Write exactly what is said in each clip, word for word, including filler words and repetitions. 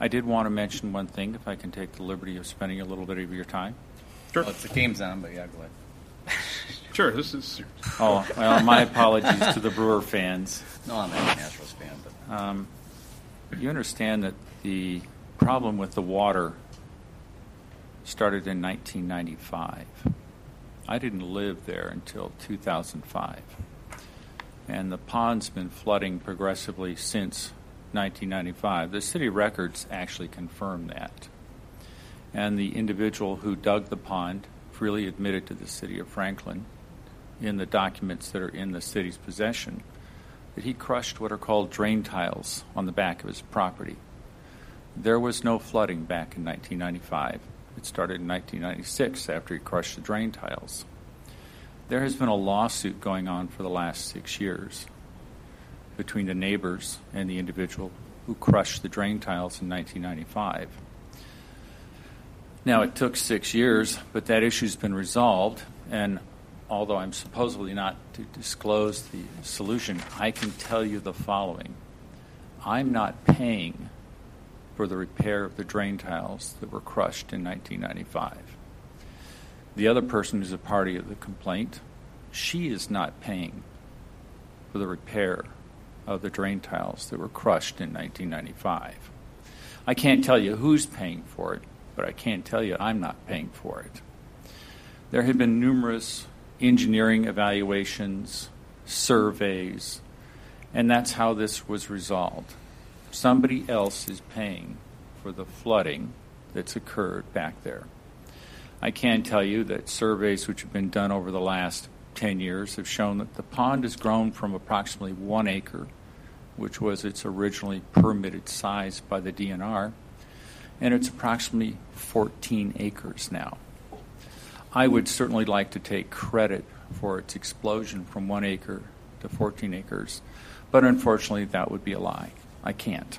I did want to mention one thing, if I can take the liberty of spending a little bit of your time. Sure. Well, it's the game's on, but yeah, go ahead. Sure, this is... Oh, well, my apologies to the Brewer fans. No, I'm a Nationals fan. But um, you understand that the problem with the water started in nineteen ninety-five. I didn't live there until two thousand five. And the pond's been flooding progressively since nineteen ninety-five. The city records actually confirm that. And the individual who dug the pond freely admitted to the city of Franklin in the documents that are in the city's possession that he crushed what are called drain tiles on the back of his property. There was no flooding back in nineteen ninety-five. It started in nineteen ninety-six after he crushed the drain tiles. There has been a lawsuit going on for the last six years between the neighbors and the individual who crushed the drain tiles in nineteen ninety-five. Now, it took six years, but that issue's been resolved, and although I'm supposedly not to disclose the solution, I can tell you the following. I'm not paying for the repair of the drain tiles that were crushed in nineteen ninety-five. The other person who's a party of the complaint, she is not paying for the repair of the drain tiles that were crushed in nineteen ninety-five. I can't tell you who's paying for it, but I can't tell you I'm not paying for it. There have been numerous engineering evaluations, surveys, and that's how this was resolved. Somebody else is paying for the flooding that's occurred back there. I can tell you that surveys which have been done over the last ten years have shown that the pond has grown from approximately one acre, which was its originally permitted size by the D N R, and it's approximately fourteen acres now. I would certainly like to take credit for its explosion from one acre to fourteen acres, but unfortunately that would be a lie. I can't.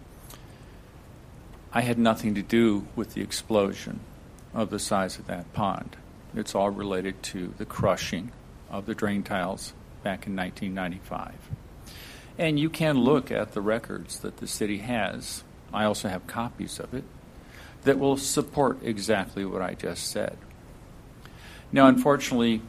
I had nothing to do with the explosion of the size of that pond. It's all related to the crushing of the drain tiles back in nineteen ninety-five. And you can look at the records that the city has. I also have copies of it that will support exactly what I just said. Now, unfortunately,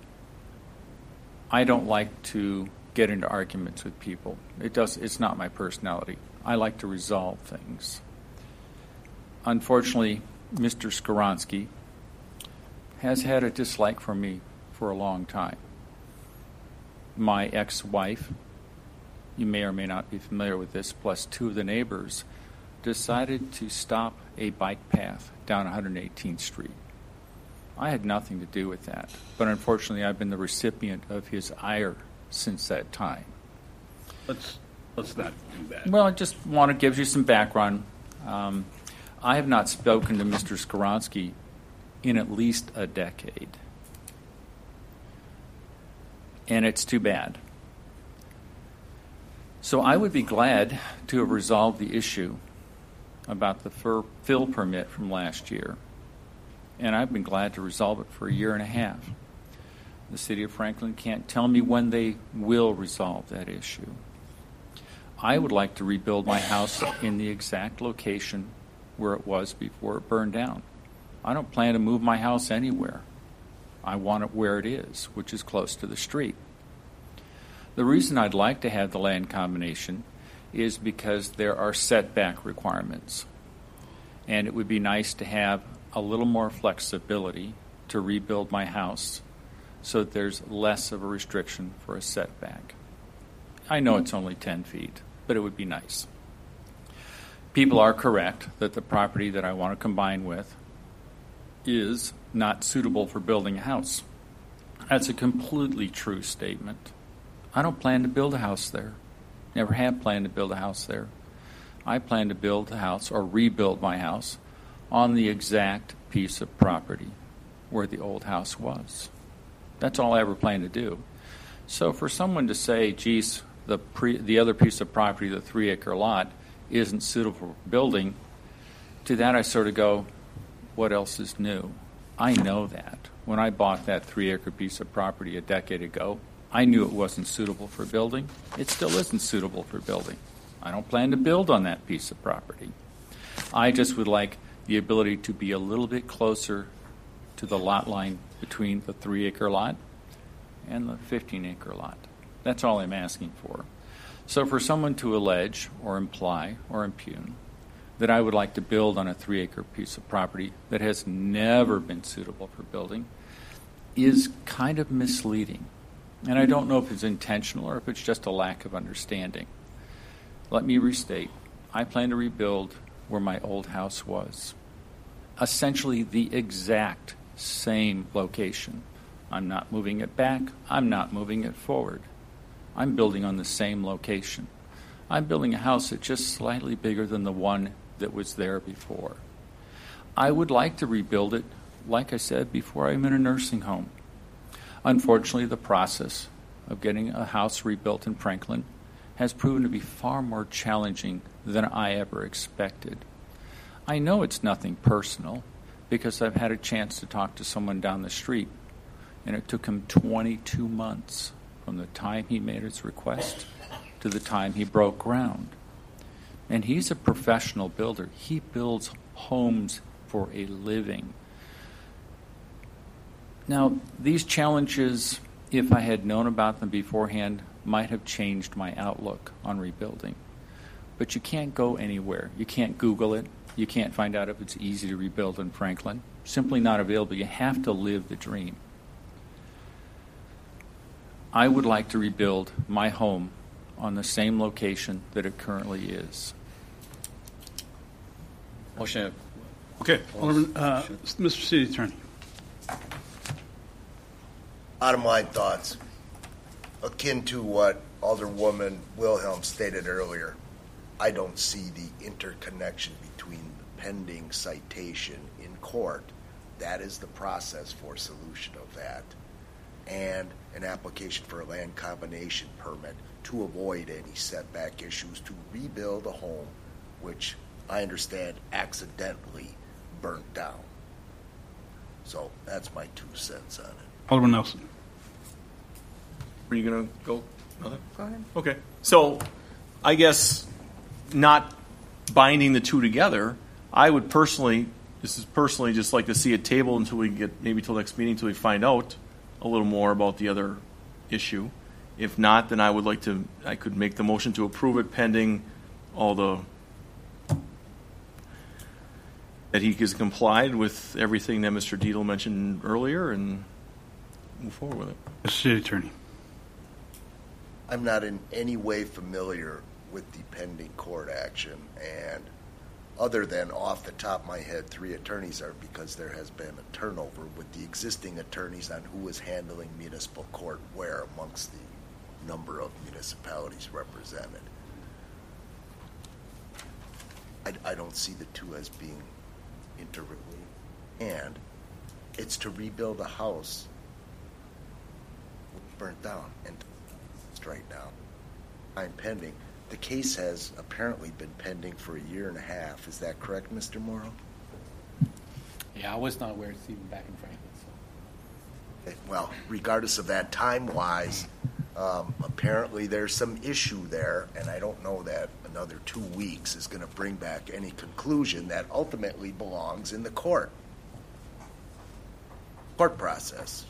I don't like to get into arguments with people. It does, it's not my personality. I like to resolve things. Unfortunately, Mister Skoronsky has had a dislike for me for a long time. My ex-wife, you may or may not be familiar with this, plus two of the neighbors, decided to stop a bike path down one hundred eighteenth Street. I had nothing to do with that, but unfortunately I've been the recipient of his ire since that time. Let's let's not do that. Well, I just want to give you some background. Um, I have not spoken to Mister Skoronsky in at least a decade, and it's too bad. So I would be glad to have resolved the issue about the fir- fill permit from last year, and I've been glad to resolve it for a year and a half. The city of Franklin can't tell me when they will resolve that issue. I would like to rebuild my house in the exact location where it was before it burned down. I don't plan to move my house anywhere. I want it where it is, which is close to the street. The reason I'd like to have the land combination is because there are setback requirements. And it would be nice to have a little more flexibility to rebuild my house so that there's less of a restriction for a setback. I know it's only ten feet, but it would be nice. People are correct that the property that I want to combine with is not suitable for building a house. That's a completely true statement. I don't plan to build a house there. Never have planned to build a house there. I plan to build a house or rebuild my house on the exact piece of property where the old house was. That's all I ever plan to do. So for someone to say, geez, the pre, the other piece of property, the three-acre lot, isn't suitable for building, to that I sort of go, what else is new? I know that. When I bought that three-acre piece of property a decade ago, I knew it wasn't suitable for building. It still isn't suitable for building. I don't plan to build on that piece of property. I just would like the ability to be a little bit closer to the lot line between the three-acre lot and the fifteen-acre lot. That's all I'm asking for. So for someone to allege or imply or impugn that I would like to build on a three-acre piece of property that has never been suitable for building is kind of misleading. And I don't know if it's intentional or if it's just a lack of understanding. Let me restate. I plan to rebuild where my old house was. Essentially the exact same location. I'm not moving it back. I'm not moving it forward. I'm building on the same location. I'm building a house that's just slightly bigger than the one that was there before. I would like to rebuild it, like I said before, I'm in a nursing home. Unfortunately, the process of getting a house rebuilt in Franklin has proven to be far more challenging than I ever expected. I know it's nothing personal because I've had a chance to talk to someone down the street, and it took him twenty-two months from the time he made his request to the time he broke ground. And he's a professional builder. He builds homes for a living. Now, these challenges, if I had known about them beforehand, might have changed my outlook on rebuilding. But you can't go anywhere. You can't Google it. You can't find out if it's easy to rebuild in Franklin. Simply not available. You have to live the dream. I would like to rebuild my home on the same location that it currently is. Motion. Okay, Alderman, uh, Mister City Attorney. Bottom line thoughts, akin to what Alderwoman Wilhelm stated earlier, I don't see the interconnection between the pending citation in court, that is the process for solution of that, and an application for a land combination permit to avoid any setback issues to rebuild a home which I understand accidentally burnt down. So that's my two cents on it. Alderman Nelson. Are you going to go? Another? Go ahead. Okay. So I guess not binding the two together, I would personally, this is personally just like to see a table until we get, maybe till next meeting, until we find out a little more about the other issue. If not, then I would like to, I could make the motion to approve it pending all the, that he has complied with everything that Mister Dietl mentioned earlier and move forward with it. Mister City Attorney. I'm not in any way familiar with the pending court action, and other than off the top of my head, three attorneys are because there has been a turnover with the existing attorneys on who is handling municipal court where amongst the number of municipalities represented. I, I don't see the two as being interrelated, and it's to rebuild a house burnt down and right now. I'm pending. The case has apparently been pending for a year and a half. Is that correct, Mister Morrow? Yeah, I was not aware it's even back in Franklin. So. Okay, well, regardless of that, time-wise, um, apparently there's some issue there, and I don't know that another two weeks is going to bring back any conclusion that ultimately belongs in the court. Court process.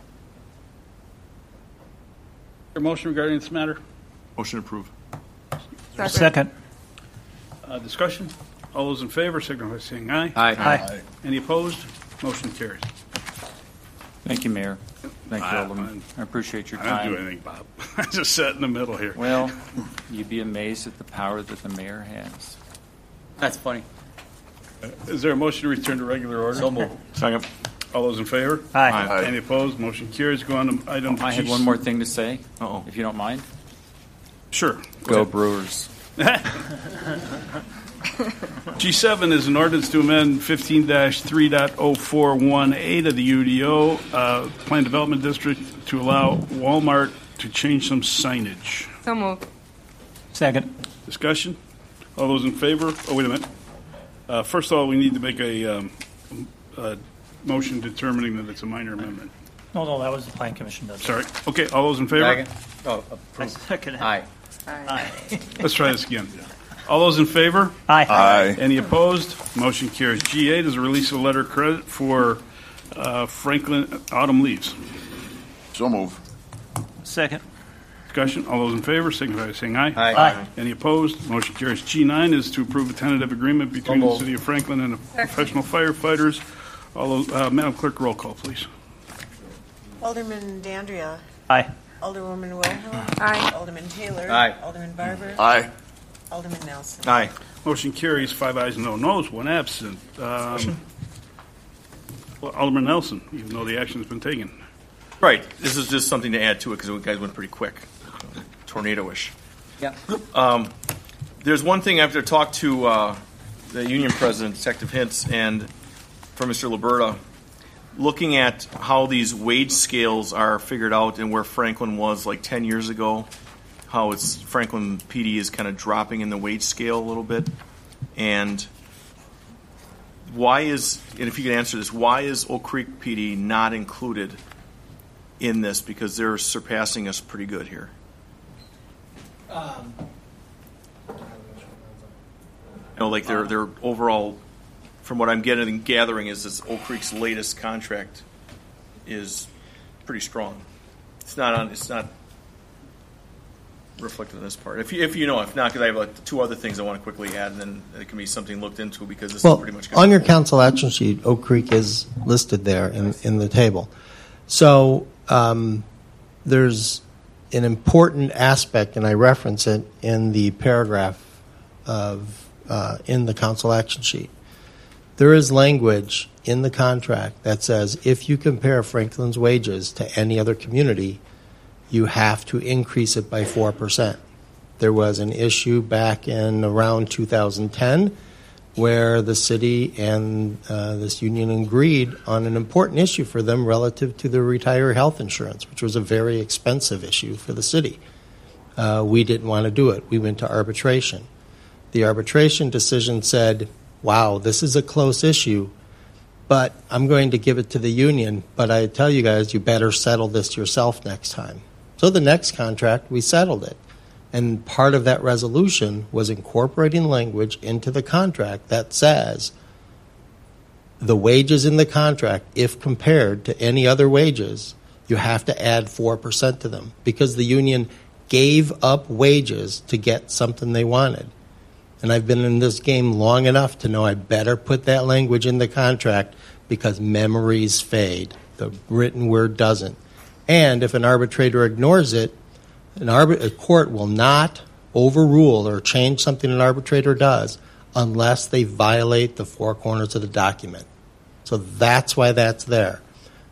Your motion regarding this matter? Motion approved. Second. Uh, discussion? All those in favor, signify by saying aye. Aye. Aye. Any opposed? Motion carries. Thank you, Mayor. Thank you, I- Alderman. I appreciate your I don't do time. anything, Bob. I just sat in the middle here. Well, you'd be amazed at the power that the mayor has. That's funny. Is there a motion to return to regular order? So moved. Second. All those in favor? Aye. Aye. Any opposed? Motion carries. Go on to item I had G- one more thing to say, Uh-oh. if you don't mind. Sure. Go Brewers. G seven is an ordinance to amend fifteen three point oh four one eight of the U D O uh, Plan Development District to allow Walmart to change some signage. So moved. Second. Discussion? All those in favor? Oh, wait a minute. Uh, first of all, we need to make a, um, a motion determining that it's a minor amendment. No, no, that was the Plan Commission does. Sorry. Okay, all those in favor? Second. Oh, I approved. second. it. Aye. Aye. Let's try this again. All those in favor? Aye. Aye. Any opposed? Motion carries. G eight is a release of letter of credit for uh, Franklin Autumn Leaves. So move. Second. Discussion. All those in favor signify by saying aye. Aye. Any opposed? Motion carries. G nine is to approve a tentative agreement between the City of Franklin and the professional firefighters. All those, uh, Madam Clerk, roll call, please. Alderman Dandria. Aye. Alderwoman Wilhelm. Aye. Alderman Taylor. Aye. Alderman Barber. Aye. Alderman Nelson. Aye. Motion carries. Five ayes, no noes, one absent. Um, well, Alderman Nelson, even though the action has been taken. Right. This is just something to add to it because you guys went pretty quick. Tornado-ish. Yeah. Um, there's one thing after I talked to uh, the union president, Detective Hintz, and for Mister Liberta, looking at how these wage scales are figured out and where Franklin was like ten years ago, how it's Franklin P D is kind of dropping in the wage scale a little bit, and why is, and if you could answer this, why is Oak Creek P D not included in this? Because they're surpassing us pretty good here. Um, You know, like their their overall, from what I'm getting gathering, is this Oak Creek's latest contract is pretty strong. It's not on. It's not reflected in this part. If you if you know, if not, because I have like two other things I want to quickly add, and then it can be something looked into because this Well, is pretty much on your council action sheet, Oak Creek is listed there in, in the table. So um, there's an important aspect, and I reference it in the paragraph of uh, in the council action sheet. There is language in the contract that says if you compare Franklin's wages to any other community, you have to increase it by four percent. There was an issue back in around two thousand ten where the city and uh, this union agreed on an important issue for them relative to their retiree health insurance, which was a very expensive issue for the city. Uh, we didn't want to do it. We went to arbitration. The arbitration decision said, wow, this is a close issue, but I'm going to give it to the union, but I tell you guys, you better settle this yourself next time. So the next contract, we settled it. And part of that resolution was incorporating language into the contract that says the wages in the contract, if compared to any other wages, you have to add four percent to them because the union gave up wages to get something they wanted. And I've been in this game long enough to know I better put that language in the contract because memories fade. The written word doesn't. And if an arbitrator ignores it, an arbit- a court will not overrule or change something an arbitrator does unless they violate the four corners of the document. So that's why that's there.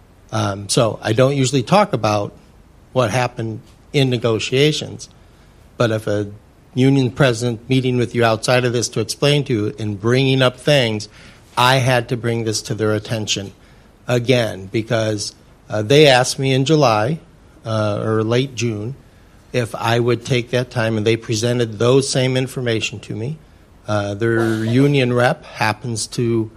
Um, so I don't usually talk about what happened in negotiations, but if a union president meeting with you outside of this to explain to you and bringing up things, I had to bring this to their attention again because uh, they asked me in July uh, or late June if I would take that time, and they presented those same information to me. Uh, their union rep happens to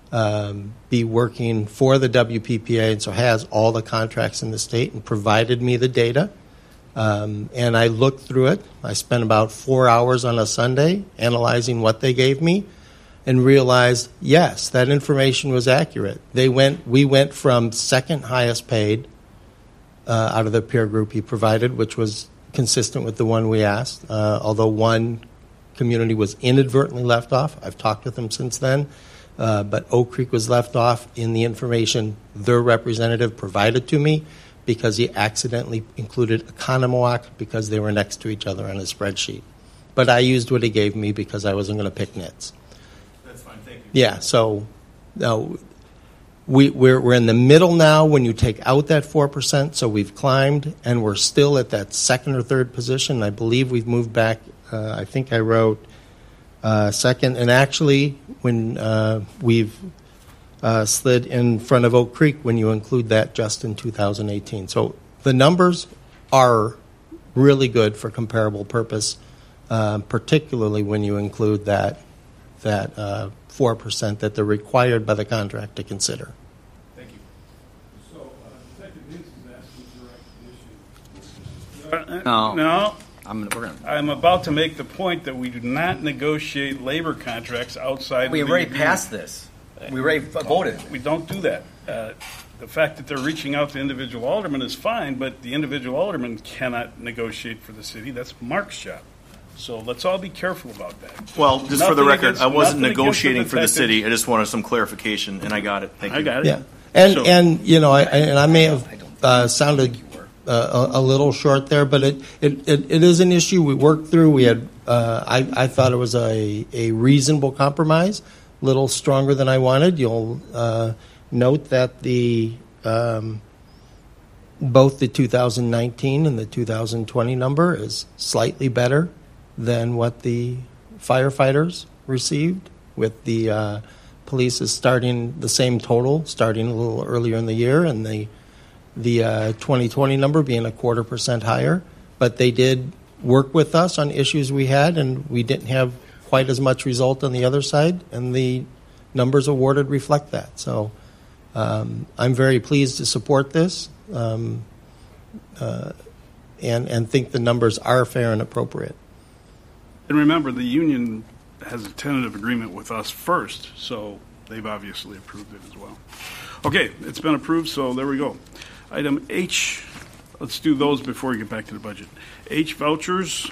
um, be working for the W P P A and so has all the contracts in the state and provided me the data. Um, and I looked through it. I spent about four hours on a Sunday analyzing what they gave me and realized, yes, that information was accurate. They went. We went from second highest paid uh, out of the peer group he provided, which was consistent with the one we asked, uh, although one community was inadvertently left off. I've talked with them since then, uh, but Oak Creek was left off in the information their representative provided to me because he accidentally included Economowoc because they were next to each other on his spreadsheet. But I used what he gave me because I wasn't going to pick nits. That's fine, thank you. Yeah, so no, we, we're, we're in the middle now when you take out that four percent, so we've climbed, and we're still at that second or third position. I believe we've moved back, uh, I think I wrote uh, second, and actually when uh, we've uh, slid in front of Oak Creek when you include that just in two thousand eighteen. So the numbers are really good for comparable purpose, uh, particularly when you include that that uh, four percent that they're required by the contract to consider. Thank you. So, uh, Detective Hintz is asking for recognition. No. No. I'm, we're gonna, I'm about to make the point that we do not negotiate labor contracts outside we of the already agreement. passed this. We already voted. We don't do that. Uh, the fact that they're reaching out to individual aldermen is fine, but the individual alderman cannot negotiate for the city. That's Mark's job. So let's all be careful about that. Well, just for the Nothing record, against- I wasn't nothing against negotiating for the detectives. city. I just wanted some clarification, and I got it. Thank you. I got it. Yeah, and So- and you know, I, and I may have uh, sounded uh, a, a little short there, but it, it, it, it is an issue we worked through. We had uh, I I thought it was a a reasonable compromise, a little stronger than I wanted. You'll uh, note that the um, both the two thousand nineteen and the two thousand twenty number is slightly better than what the firefighters received, with the uh, police is starting the same total, starting a little earlier in the year, and the the uh, twenty twenty number being a quarter percent higher. But they did work with us on issues we had, and we didn't have quite as much result on the other side, and the numbers awarded reflect that. So um, I'm very pleased to support this, um, uh, and and think the numbers are fair and appropriate. And remember, the union has a tentative agreement with us first, so they've obviously approved it as well. Okay, it's been approved, so there we go. Item H, let's do those before we get back to the budget. H, vouchers.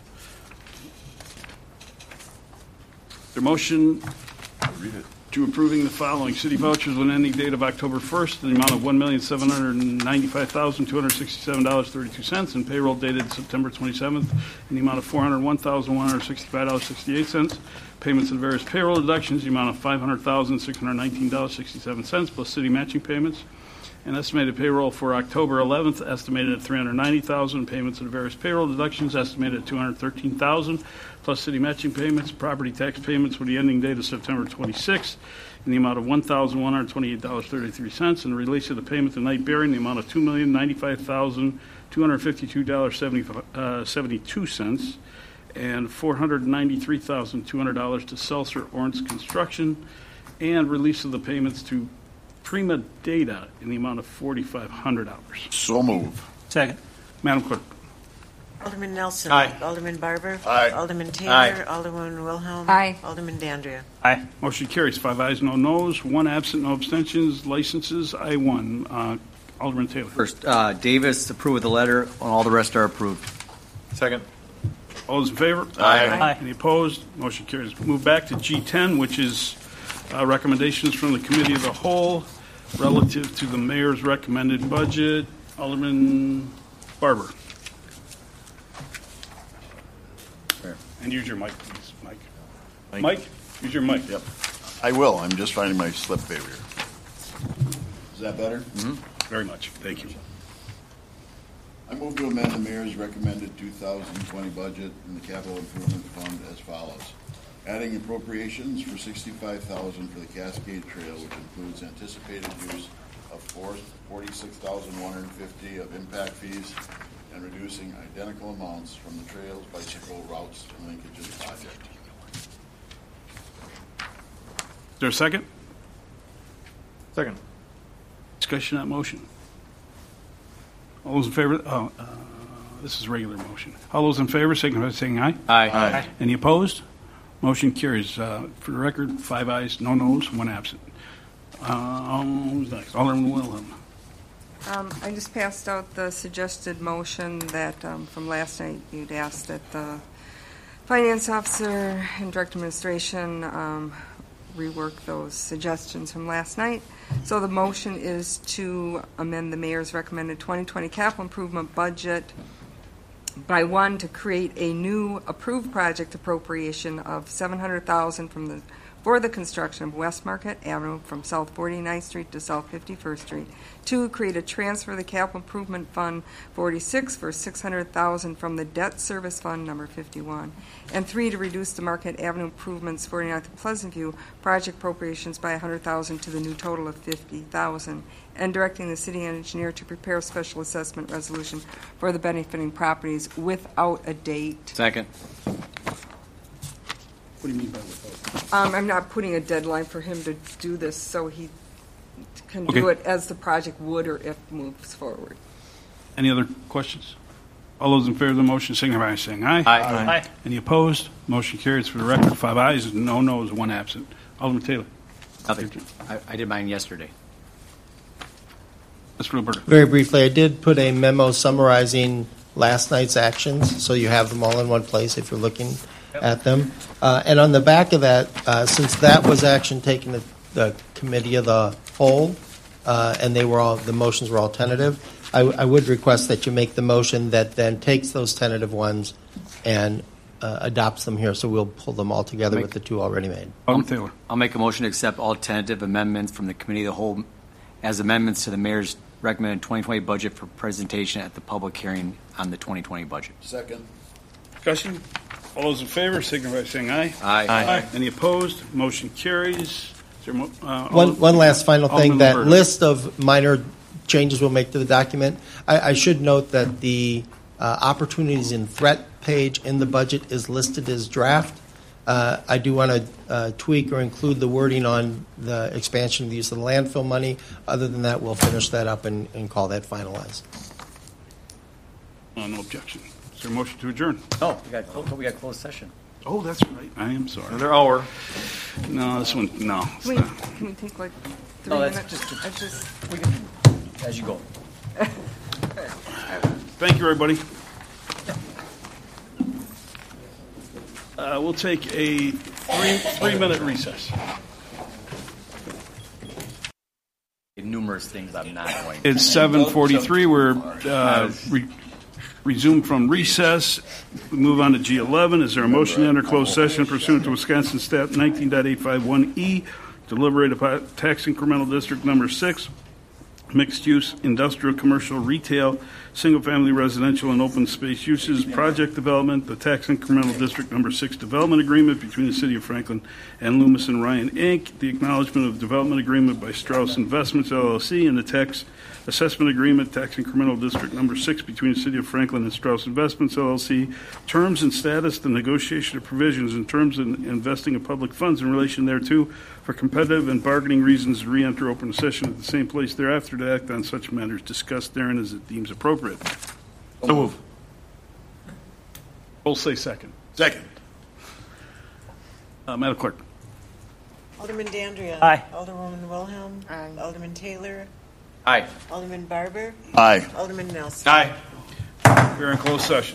The motion to approving the following city vouchers with an ending date of October first in the amount of one million seven hundred ninety-five thousand two hundred sixty-seven dollars and thirty-two cents, and payroll dated September twenty-seventh in the amount of four hundred one thousand one hundred sixty-five dollars and sixty-eight cents. Payments of various payroll deductions in the amount of five hundred thousand six hundred nineteen dollars and sixty-seven cents, plus city matching payments. And estimated payroll for October eleventh estimated at three hundred ninety thousand dollars. Payments of the various payroll deductions estimated at two hundred thirteen thousand dollars, plus city matching payments. Property tax payments with the ending date of September twenty-sixth in the amount of one thousand one hundred twenty-eight dollars and thirty-three cents. And the release of the payment to Knight Berry in the amount of two million ninety-five thousand two hundred fifty-two dollars and seventy-two cents. And four hundred ninety-three thousand two hundred dollars to Seltzer Orns Construction. And release of the payments to Prima Data in the amount of four thousand five hundred dollars. So move. Second. Madam Clerk. Alderman Nelson. Aye. Alderman Barber. Aye. Alderman Taylor. Aye. Alderman Wilhelm. Aye. Alderman Dandria. Aye. Motion carries. Five ayes, no noes, one absent, no abstentions. Licenses, I one. Uh, Alderman Taylor. First, uh, Davis approved with the letter, and all the rest are approved. Second. All those in favor? Aye. Aye. Any opposed? Motion carries. Move back to G ten, which is uh, recommendations from the Committee of the Whole relative to the mayor's recommended budget. Alderman Barber. There. And use your mic, please, Mike. Mike. Mike, use your mic. Yep. I will. I'm just finding my slip paper here. Is that better? Mm-hmm. Very much. Thank you. I move to amend the mayor's recommended two thousand twenty budget in the capital improvement fund as follows. Adding appropriations for sixty-five thousand dollars for the Cascade Trail, which includes anticipated use of forty-six thousand one hundred fifty dollars of impact fees, and reducing identical amounts from the trails, bicycle routes, and linkages project. Is there a second? Second. Discussion on that motion. All those in favor? Oh, uh, this is regular motion. All those in favor, signify by saying aye. Aye. Aye. Any opposed? Motion carries. Uh, for the record, five ayes, no noes, one absent. Uh, who's next? Alderman Wilhelm. Um, I just passed out the suggested motion that um, from last night you'd asked that the finance officer and direct administration um, rework those suggestions from last night. So the motion is to amend the mayor's recommended twenty twenty capital improvement budget by one, to create a new approved project appropriation of seven hundred thousand dollars from the for the construction of West Market Avenue from South forty-ninth Street to South fifty-first Street. Two, create a transfer of the Capital Improvement Fund forty-six for six hundred thousand dollars from the Debt Service Fund number fifty-one. And three, to reduce the Market Avenue improvements forty-ninth and Pleasant View project appropriations by one hundred thousand dollars to the new total of fifty thousand dollars. And directing the city engineer to prepare a special assessment resolution for the benefiting properties without a date. Second. What do you mean by without? Um, I'm not putting a deadline for him to do this, so he can Okay. do it as the project would or if moves forward. Any other questions? All those in favor of the motion signify by saying aye. Aye. Any opposed? Motion carries for the record, five ayes, no noes, one absent. Alderman Taylor. Nothing. I, I did mine yesterday. Mister Luberta. Very briefly, I did put a memo summarizing last night's actions, so you have them all in one place if you're looking at them. Uh, and on the back of that, uh, since that was action taken at the committee of the whole, uh, and they were all the motions were all tentative, I, I would request that you make the motion that then takes those tentative ones and uh, adopts them here. So we'll pull them all together Make- with the two already made. Alderman Taylor. I'll make a motion to accept all tentative amendments from the committee of the whole as amendments to the mayor's recommended twenty twenty budget for presentation at the public hearing on the twenty twenty budget. Second. Discussion? All those in favor signify by saying aye. Aye. Any opposed? Motion carries. Is there mo- uh, all- One, one last final thing, Alderman that Roberta. list of minor changes we'll make to the document. I, I should note that the uh, opportunities in threat page in the budget is listed as draft. Uh, I do want to uh, tweak or include the wording on the expansion of the use of the landfill money. Other than that, we'll finish that up and, and call that finalized. Uh, no objection. Is there a motion to adjourn? Oh, we got clo- we got closed session. Oh, that's right. I am sorry. Another hour. No, this one, no. it's Can we, not. can we take like three No, that's minutes? just- I just, We can, as you go. Thank you, everybody. Uh, we'll take a three, three-minute recess. Numerous things I'm not going. It's seven forty-three. We're uh, re- resumed from recess. We move on to G eleven. Is there a motion to enter closed session pursuant to Wisconsin Stat nineteen point eight five one E, deliberate about tax incremental district number six, mixed-use industrial, commercial, retail, single-family residential, and open space uses, project development, the tax incremental district number six development agreement between the City of Franklin and Loomis and Ryan, Incorporated, the acknowledgement of development agreement by Strauss Investments, L L C, and the tax assessment agreement, tax incremental district number six between the City of Franklin and Strauss Investments, L L C, terms and status, the negotiation of provisions in terms of investing of public funds in relation thereto for competitive and bargaining reasons, re-enter open session at the same place thereafter to act on such matters discussed therein as it deems appropriate. So move. We'll say second. Second. Uh, Madam Clerk. Alderman Dandria. Aye. Alderwoman Wilhelm. Aye. Alderman Taylor. Aye. Alderman Barber. Aye. Alderman Nelson. Aye. We're in closed session.